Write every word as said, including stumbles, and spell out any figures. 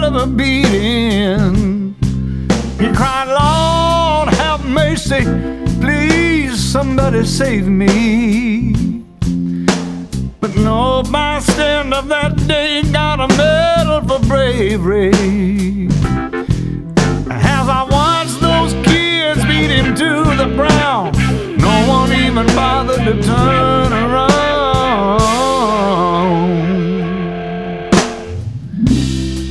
of a beating. He cried, Lord, have mercy, please somebody save me. But no bystander that day got a medal for bravery. As I watched those kids beat him to the ground, no one even bothered to turn.